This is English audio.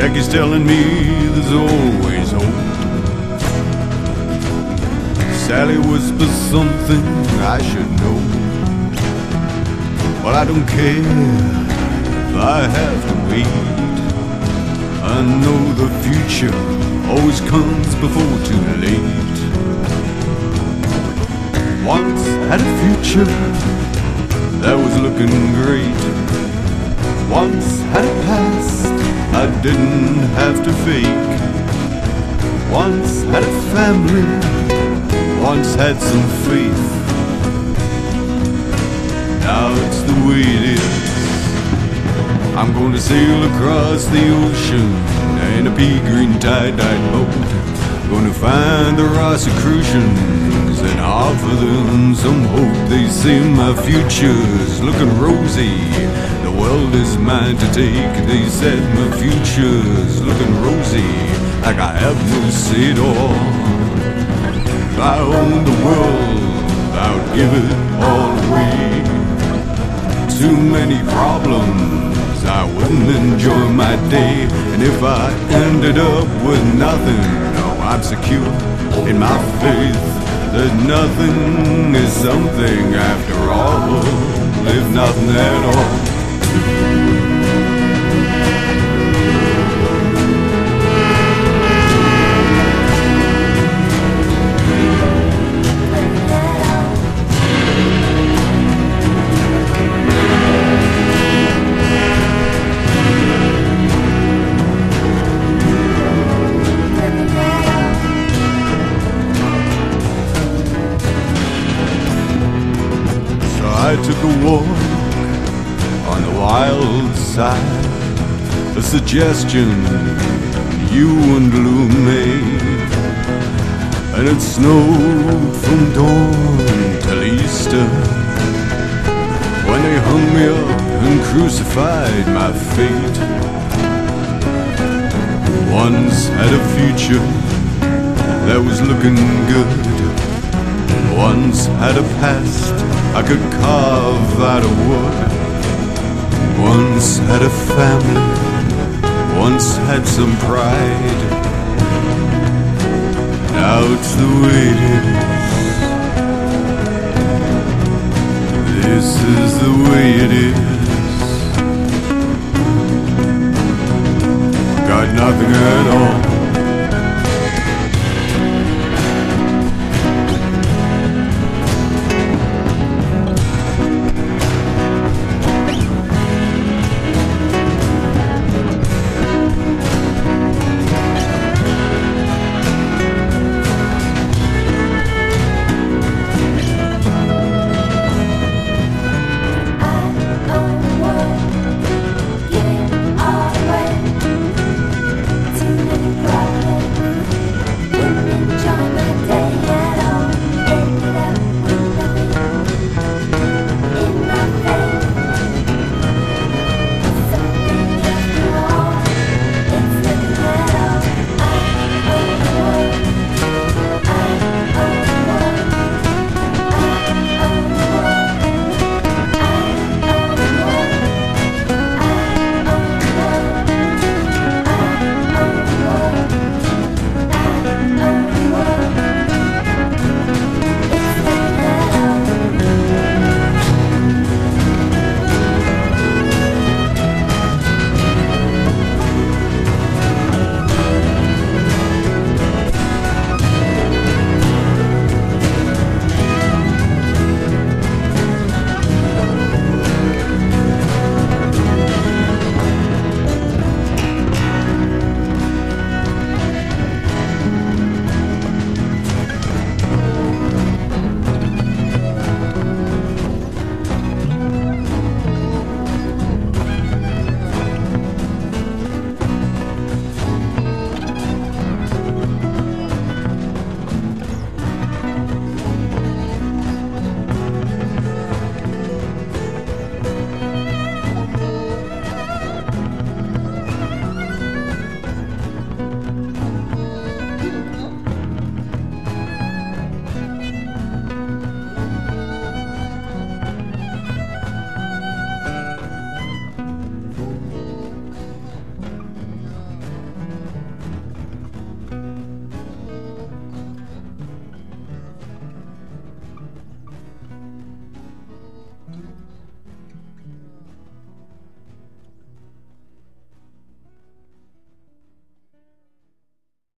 Jackie's telling me there's always hope. Sally whispers something I should know. Well, I don't care if I have to wait. I know the future always comes before too late. Once had a future that was looking great. Once had a past I didn't have to fake. Once had a family, once had some faith. Now it's the way it is. I'm gonna sail across the ocean in a pea green tie-dyed boat. Gonna find the Rosicrucians and offer them some hope. They say my future's looking rosy, the world is mine to take. They said my future's looking rosy, like I have no say at all. If I owned the world, I would give it all away. Too many problems, I wouldn't enjoy my day. And if I ended up with nothing, no, I'm secure in my faith that nothing is something after all, if nothing at all. I took a walk on the wild side, a suggestion you and Lou made. And it snowed from dawn till Easter, when they hung me up and crucified my fate. Once had a future that was looking good. Once had a past I could carve out of wood. Once had a family, once had some pride. Now it's the way it is. This is the way it is. Got nothing at all.